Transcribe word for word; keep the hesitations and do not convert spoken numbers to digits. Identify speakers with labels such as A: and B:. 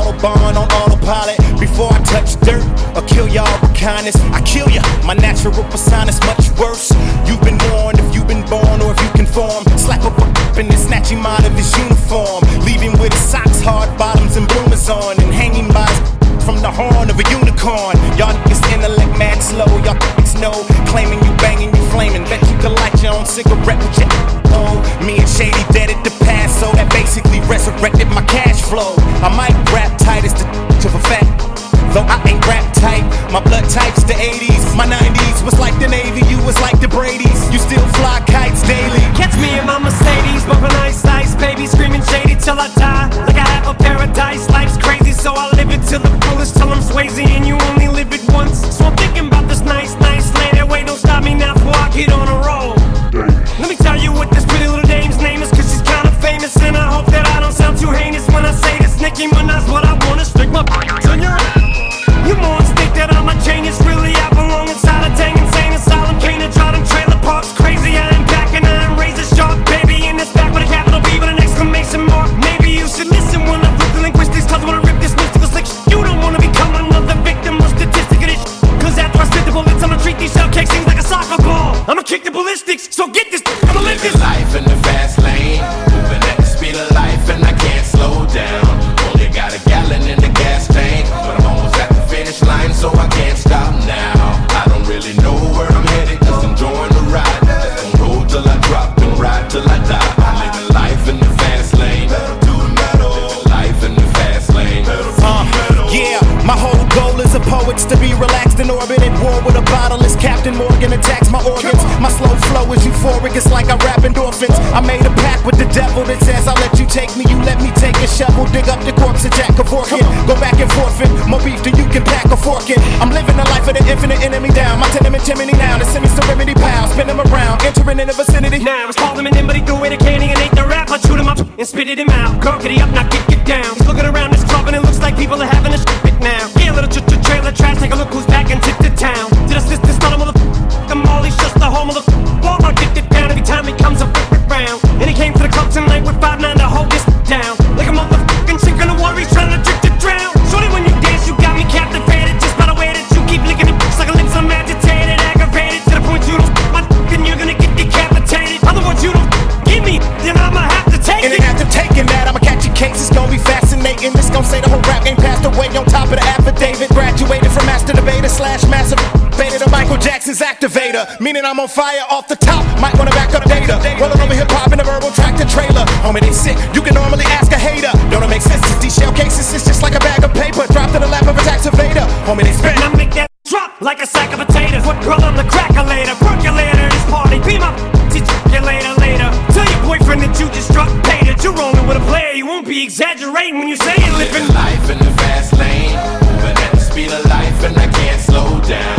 A: Autobahn on autopilot. Before I touch dirt or kill y'all with kindness, I kill ya. My natural persona's much worse. You've been warned if you've been born or if you conform. Slap up a and then snatch him out of his uniform, leave him with his socks, hard bottoms, and bloomers on, and hanging by his from the horn of a unicorn. Y'all niggas intellect mad slow. Y'all niggas know, claiming you banging, you flaming. Bet you can light your own cigarette with your oh. Me and Shady dead at the past, so that basically resurrected my cash flow. I might rap tight as the of a fact, though I ain't rap tight. My blood type's the eighties, my nineties was like the Navy, you was like the Brady's. You still fly kites daily.
B: Catch me in my Mercedes, bumping ice ice, baby, screaming shady till I die. Like I have a paradise, life's crazy, so I live it till the fullest, till I'm Swayze, and you only live it once. So I'm thinking about this nice, nice lady. Wait, don't stop me now before I get on a roll. Let me tell you what this pretty little dame's name is, cause she's kinda famous, and I hope that I don't sound too heinous when I say this. Nicki Minaj, what I wanna stick my on your you more think that I'm a genius, really I belong inside a dang insane asylum. Can't draw them trailer parks crazy. I ain't backing, I ain't razor sharp, baby. In this back with a capital B with an exclamation mark. Maybe you should listen when I flip the linguistics, cause when I rip this mystical slick sh- you don't wanna become another victim or statistic of this sh- cause after I spit the bullets, I'ma treat these shell cakes things like a soccer ball. I'ma kick the ballistics, so get this, I'ma live this
C: life in the fast lane, moving at the speed of life, and I can't slow down. Only got a gallon in the gas tank, but I'm almost at the finish line, so I can't stop now. I don't really know where I'm headed, just enjoying the ride. Just gon' roll till I drop and ride till I die. I'm living life in the fast lane, living life in the fast lane.
A: Uh, yeah, my whole goal as a poet's to be relaxed in orbit at war with a bottle as Captain Morgan attacks my organs. My slow flow is euphoric, it's like I rap endorphins. I made a pact with the devil that says I'll let you take me, you let me take a shovel, dig up the corpse of Jack Kevorkian. Go back and forfeit, more beef than you can pack a fork in. I'm living the life of the infinite enemy down. My tenement chimney now, the semi-serenity pal. Spin him around, entering in the vicinity.
B: Now I was calling him in, but he threw away the candy and ate the rap. I chewed him up and spitted him out. Gurkity up, now get get down. He's looking around this club and it looks like people are having a shit now. Yeah, little ch ch trailer trash, take a look who's back and tip the town. Did I this this not a mother I'm all he's just the home of the Walmart get it down every time he comes around. And he came to the club tonight with five nine to hold this down. Like a motherfucking chick in the water, he's trying to trick to drown. Shorty, when you dance, you got me captivated just by the way that you keep licking it like a lips. I'm agitated, aggravated to the point you don't my and you're gonna get decapitated. Other words, you don't give me, then I'ma have to take
A: and
B: it.
A: And after taking that, I'ma catch your case. It's gonna be fascinating. This gon' say the whole rap game passed away on top of the affidavit. Graduated from master debater slash massive beta to Michael Jackson's activator, meaning I'm on fire off the top. Might wanna back up the data. Rolling over hip hop in a verbal tractor trailer. Homie, they sick. You can normally ask a hater. Don't it make sense? These shell cases is just like a bag of paper dropped in the lap of a taxivator. Homie, they spin.
B: And I make that drop like a sack of potatoes. What girl on the cracker later? Percolator this party. Be my teach you later, later. Tell your boyfriend that you just struck pay, that you're rolling with a player. You won't be exaggerating when you say it.
C: Living life in the fast lane, moving at the speed of life, and I can't slow down.